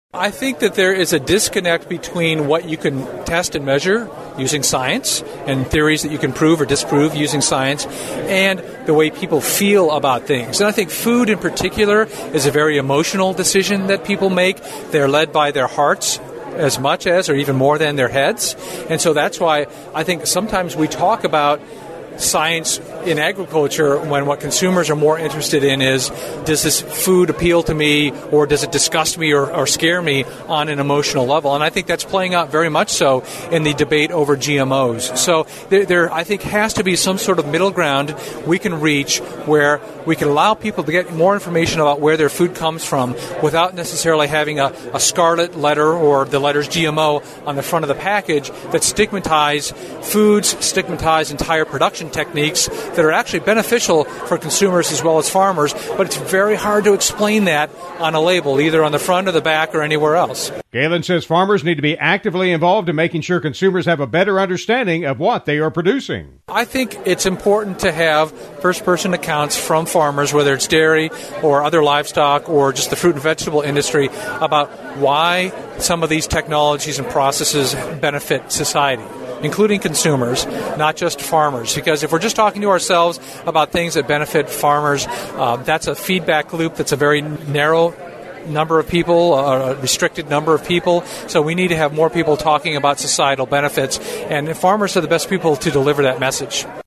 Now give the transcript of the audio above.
I think that there is a disconnect between what you can test and measure using science and theories that you can prove or disprove using science and the way people feel about things. And I think food in particular is a very emotional decision that people make. They're led by their hearts as much as or even more than their heads. And so that's why I think sometimes we talk about science in agriculture when what consumers are more interested in is, does this food appeal to me or does it disgust me or scare me on an emotional level? And I think that's playing out very much so in the debate over GMOs. So there I think has to be some sort of middle ground we can reach where we can allow people to get more information about where their food comes from without necessarily having a scarlet letter or the letters GMO on the front of the package that stigmatize foods, stigmatize entire production techniques that are actually beneficial for consumers as well as farmers, but it's very hard to explain that on a label, either on the front or the back or anywhere else. Galen says farmers need to be actively involved in making sure consumers have a better understanding of what they are producing. I think it's important to have first-person accounts from farmers, whether it's dairy or other livestock or just the fruit and vegetable industry, about why some of these technologies and processes benefit society, including consumers, not just farmers. Because if we're just talking to ourselves about things that benefit farmers, that's a feedback loop that's a very narrow number of people, a restricted number of people. So we need to have more people talking about societal benefits, and farmers are the best people to deliver that message.